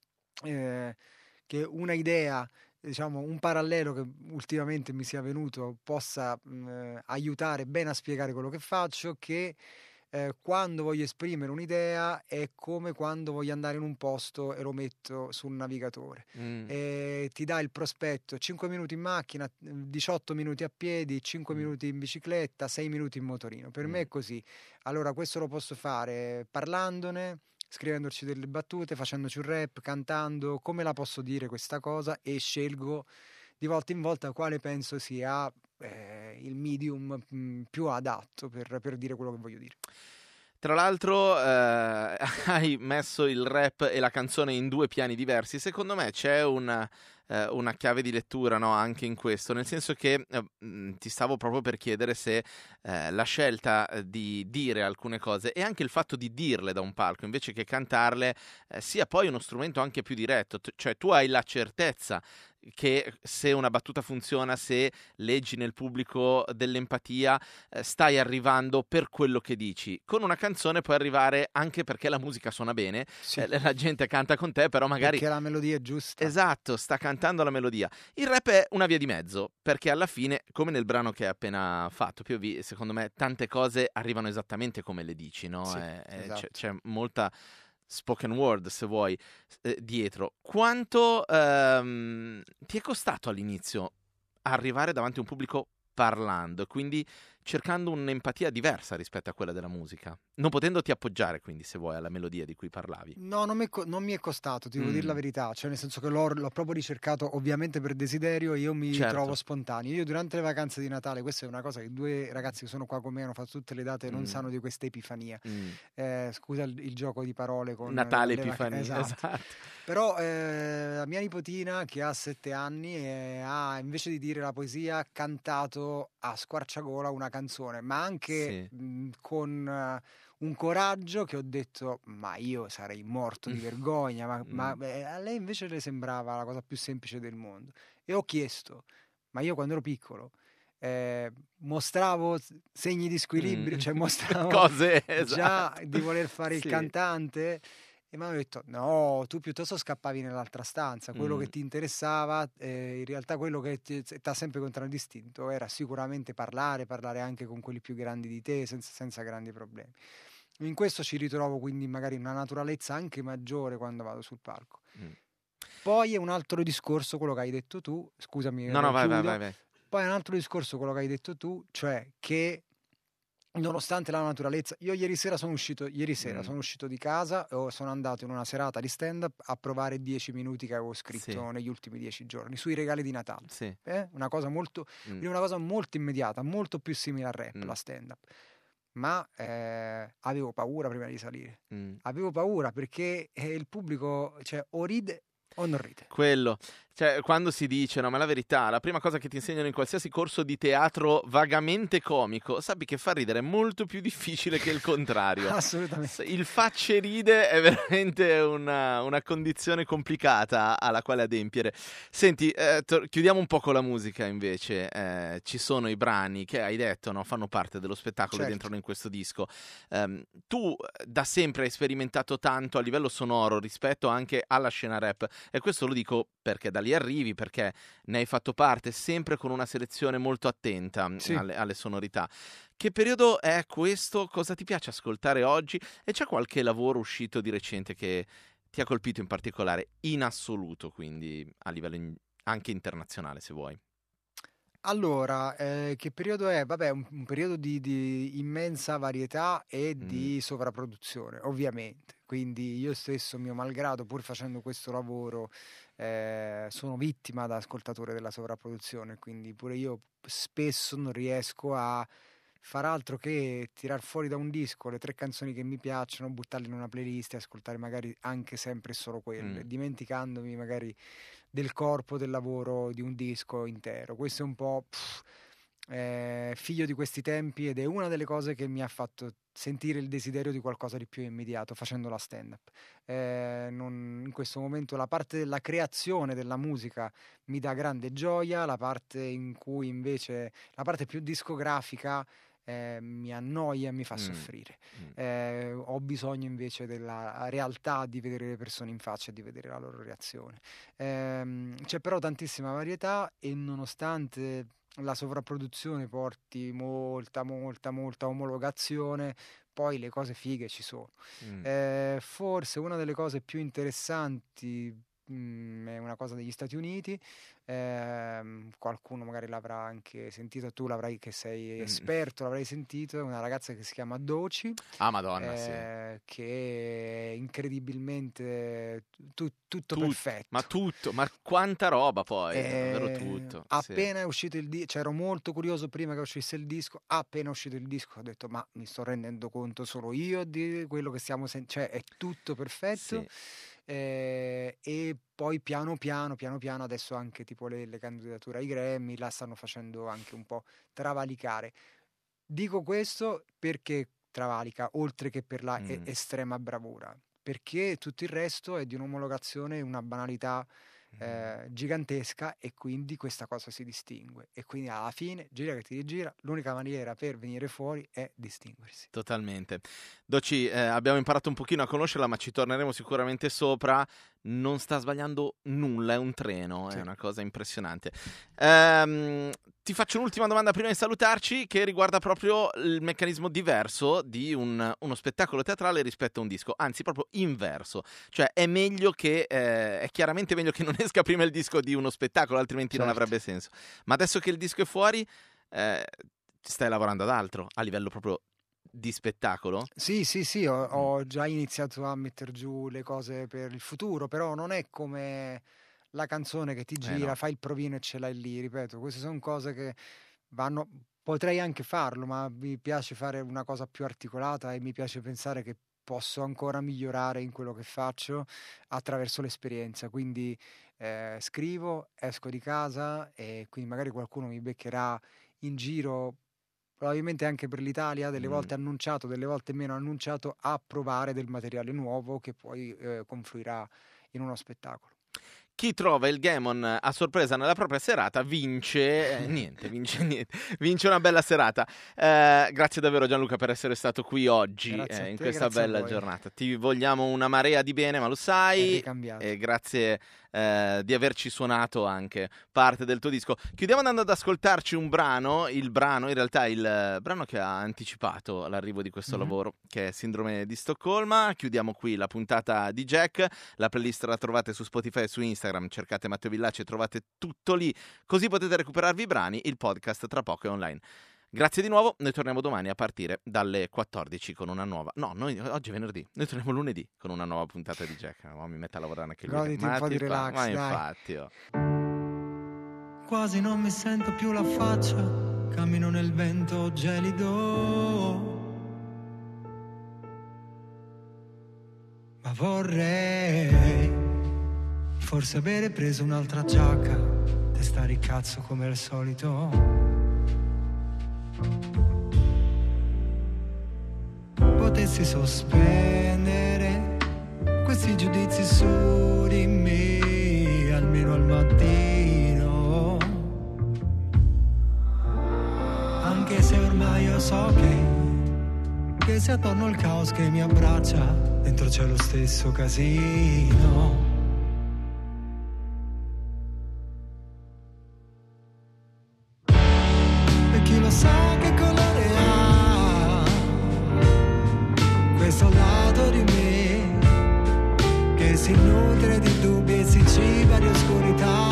eh, che una idea, diciamo, un parallelo che ultimamente mi sia venuto possa mh, eh, aiutare bene a spiegare quello che faccio, che eh, quando voglio esprimere un'idea è come quando voglio andare in un posto e lo metto sul navigatore. Mm. E ti dà il prospetto: cinque minuti in macchina, diciotto minuti a piedi, cinque Mm. minuti in bicicletta, sei minuti in motorino. Per me Mm. è così. Allora questo lo posso fare parlandone, scrivendoci delle battute, facendoci un rap, cantando, come la posso dire questa cosa, e scelgo di volta in volta quale penso sia eh, il medium mh, più adatto per, per dire quello che voglio dire. Tra l'altro eh, hai messo il rap e la canzone in due piani diversi. Secondo me c'è una, eh, una chiave di lettura, no, anche in questo, nel senso che eh, mh, ti stavo proprio per chiedere se eh, la scelta eh, di dire alcune cose e anche il fatto di dirle da un palco invece che cantarle eh, sia poi uno strumento anche più diretto, T- cioè tu hai la certezza che se una battuta funziona, se leggi nel pubblico dell'empatia, eh, stai arrivando per quello che dici. Con una canzone puoi arrivare anche perché la musica suona bene, Sì, eh, la gente canta con te, però magari... perché la melodia è giusta. Esatto, sta cantando la melodia. Il rap è una via di mezzo, perché alla fine, come nel brano che hai appena fatto, P O V, secondo me tante cose arrivano esattamente come le dici, no? Sì, Eh, eh, esatto. c'è, c'è molta spoken word, se vuoi, eh, dietro. Quanto ehm, ti è costato all'inizio arrivare davanti a un pubblico parlando, quindi cercando un'empatia diversa rispetto a quella della musica, non potendoti appoggiare, quindi, se vuoi, alla melodia di cui parlavi? No, non mi, è co- non mi è costato, ti devo Mm. dire la verità, cioè nel senso che l'ho, l'ho proprio ricercato ovviamente per desiderio, e io mi Certo. trovo spontaneo. Io durante le vacanze di Natale, questa è una cosa che due ragazzi che sono qua con me hanno fatto tutte le date e non Mm. sanno di questa epifania. Mm. Eh, scusa il, il gioco di parole con Natale, le vac- Epifania, esatto. esatto. Però eh, la mia nipotina, che ha sette anni, eh, ha invece di dire la poesia cantato a squarciagola una canzone, ma anche Sì. mh, con eh, un coraggio che ho detto: ma io sarei morto di vergogna, ma, ma, Mm. beh, a lei invece le sembrava la cosa più semplice del mondo. E ho chiesto: ma io quando ero piccolo eh, mostravo s- segni di squilibrio, Mm. cioè mostravo Cose, già esatto. di voler fare il Sì. cantante? E mi hanno detto: no, tu piuttosto scappavi nell'altra stanza, quello Mm. che ti interessava, eh, in realtà quello che ti ha sempre contraddistinto era sicuramente parlare, parlare anche con quelli più grandi di te, senza, senza grandi problemi. In questo ci ritrovo quindi magari una naturalezza anche maggiore quando vado sul palco. Mm. Poi è un altro discorso quello che hai detto tu, scusami, No, no, eh, vai, vai, chiudo. vai, vai. Poi è un altro discorso quello che hai detto tu, cioè che nonostante la naturalezza. Io ieri sera sono uscito, ieri sera Mm. sono uscito di casa e ho- sono andato in una serata di stand-up a provare dieci minuti che avevo scritto Sì. negli ultimi dieci giorni sui regali di Natale. Sì. Eh? Una cosa molto, Mm. quindi una cosa molto immediata, molto più simile al rap, Mm. la stand-up. Ma eh, avevo paura prima di salire. Mm. Avevo paura perché eh, il pubblico, cioè, o ride o non ride. Quello, cioè quando si dice, no, ma la verità, la prima cosa che ti insegnano in qualsiasi corso di teatro vagamente comico, sappi che far ridere è molto più difficile che il contrario. Assolutamente. Il facce ride è veramente una, una condizione complicata alla quale adempiere. Senti, eh, tor- chiudiamo un po' con la musica invece. Eh, ci sono i brani che hai detto, no, fanno parte dello spettacolo e Certo. entrano in questo disco. Ehm, tu eh, da sempre hai sperimentato tanto a livello sonoro rispetto anche alla scena rap, e questo lo dico perché da lì arrivi, perché ne hai fatto parte sempre con una selezione molto attenta mm, Sì. alle, alle sonorità. Che periodo è questo? Cosa ti piace ascoltare oggi? E c'è qualche lavoro uscito di recente che ti ha colpito in particolare, in assoluto, quindi a livello in- anche internazionale, se vuoi? Allora, eh, che periodo è? Vabbè, un, un periodo di, di immensa varietà e Mm. di sovrapproduzione, ovviamente. Quindi io stesso, mio malgrado, pur facendo questo lavoro, eh, sono vittima da ascoltatore della sovrapproduzione, quindi pure io spesso non riesco a far altro che tirar fuori da un disco le tre canzoni che mi piacciono, buttarle in una playlist e ascoltare magari anche sempre e solo quelle, Mm. dimenticandomi magari del corpo del lavoro di un disco intero. Questo è un po' pff, eh, figlio di questi tempi ed è una delle cose che mi ha fatto sentire il desiderio di qualcosa di più immediato facendo la stand-up. Eh, non- in questo momento la parte della creazione della musica mi dà grande gioia, la parte in cui invece la parte più discografica eh, mi annoia e mi fa Mm. soffrire. Mm. Eh, ho bisogno invece della realtà di vedere le persone in faccia e di vedere la loro reazione. Ehm, c'è però tantissima varietà e nonostante la sovrapproduzione porti molta, molta, molta omologazione, poi le cose fighe ci sono. Mm. Eh, forse una delle cose più interessanti mm, è una cosa degli Stati Uniti. Ehm, qualcuno magari l'avrà anche sentito, tu l'avrai, che sei Mm. esperto, l'avrai sentito. È una ragazza che si chiama Doci, Ah, Madonna, sì. eh, che è incredibilmente tu- tutto Tut- perfetto. Ma tutto, ma quanta roba poi, davvero Eh, tutto. sì. appena è uscito il disco, ero molto curioso prima che uscisse il disco. Appena è uscito il disco, ho detto: ma mi sto rendendo conto solo io di quello che stiamo sentendo? Cioè, è tutto perfetto. Sì. Eh, e poi piano piano, piano piano, adesso anche tipo le, le candidature ai Grammy la stanno facendo anche un po' travalicare. Dico questo perché travalica, oltre che per la e- Mm. estrema bravura, perché tutto il resto è di un'omologazione e una banalità eh, gigantesca, e quindi questa cosa si distingue, e quindi alla fine, gira che ti rigira, l'unica maniera per venire fuori è distinguersi. Totalmente. Doci, eh, abbiamo imparato un pochino a conoscerla, ma ci torneremo sicuramente sopra. Non sta sbagliando nulla, è un treno, Sì. è una cosa impressionante. Ehm, ti faccio un'ultima domanda prima di salutarci, che riguarda proprio il meccanismo diverso di un- uno spettacolo teatrale rispetto a un disco, anzi proprio inverso. Cioè è meglio che, eh, è chiaramente meglio che non esca prima il disco di uno spettacolo, altrimenti non Certo. avrebbe senso. Ma adesso che il disco è fuori, eh, stai lavorando ad altro, a livello proprio di spettacolo? Sì, sì, sì, ho, ho già iniziato a mettere giù le cose per il futuro, però non è come la canzone che ti gira, no. fai il provino e ce l'hai lì, ripeto, queste sono cose che vanno, potrei anche farlo, ma mi piace fare una cosa più articolata e mi piace pensare che posso ancora migliorare in quello che faccio attraverso l'esperienza, quindi eh, scrivo, esco di casa e quindi magari qualcuno mi beccherà in giro, probabilmente anche per l'Italia, delle Mm. volte annunciato, delle volte meno annunciato, a provare del materiale nuovo che poi eh, confluirà in uno spettacolo. Chi trova il Gammon a sorpresa nella propria serata vince eh, niente, vince niente, vince una bella serata. Eh, grazie davvero Gianluca per essere stato qui oggi Grazie a eh, in te, questa grazie a bella voi. giornata. Ti vogliamo una marea di bene, ma lo È sai. ricambiato. E grazie eh, di averci suonato anche parte del tuo disco. Chiudiamo andando ad ascoltarci un brano, il brano, in realtà il eh, brano che ha anticipato l'arrivo di questo Mhm. lavoro, che è Sindrome di Stoccolma. Chiudiamo qui la puntata di Jack. La playlist la trovate su Spotify e su Instagram, cercate Matteo Villaci e trovate tutto lì, così potete recuperarvi i brani. Il podcast tra poco è online. Grazie di nuovo, noi torniamo domani a partire dalle quattordici con una nuova... No, noi oggi è venerdì, noi torniamo lunedì con una nuova puntata di Jack. Ma mi metto a lavorare anche lui. Goditi un po' di ti fa- relax, Ma dai. infatti, oh. Quasi non mi sento più la faccia, cammino nel vento gelido. Ma vorrei forse avere preso un'altra giacca, testare il cazzo come al solito. Potessi sospendere questi giudizi su di me, almeno al mattino. Anche se ormai io so che Che se attorno al caos che mi abbraccia, dentro c'è lo stesso casino. E chi lo sa che colore ha questo lato di me, che si nutre di dubbi e si ciba di oscurità.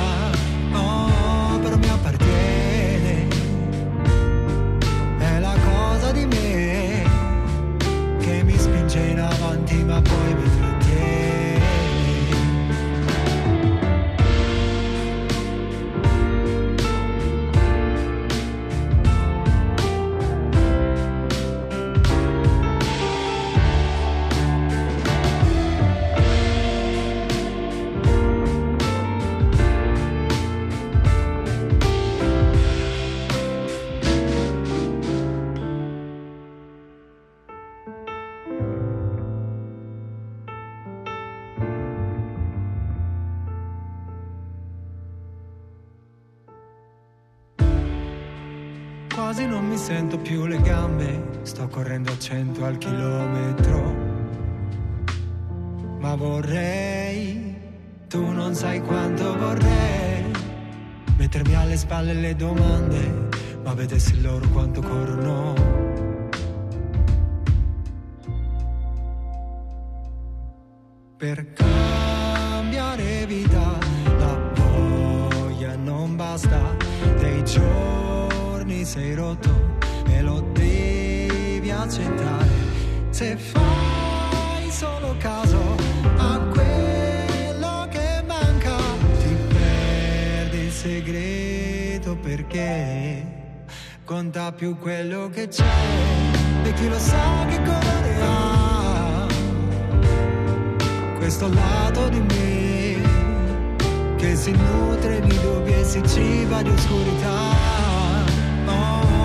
Oh, però mi appartiene, è la cosa di me che mi spinge in avanti ma poi mi trattiene. Quasi non mi sento più le gambe, sto correndo a cento al chilometro. Ma vorrei, tu non sai quanto vorrei, mettermi alle spalle le domande, ma vedessi loro quanto corrono. Per cambiare vita la voglia non basta, dei giorni sei rotto e lo devi accettare. Se fai solo caso a quello che manca, ti perdi il segreto, perché conta più quello che c'è. E chi lo sa che colore ha questo lato di me, che si nutre di dubbi e si ciba di oscurità. Oh,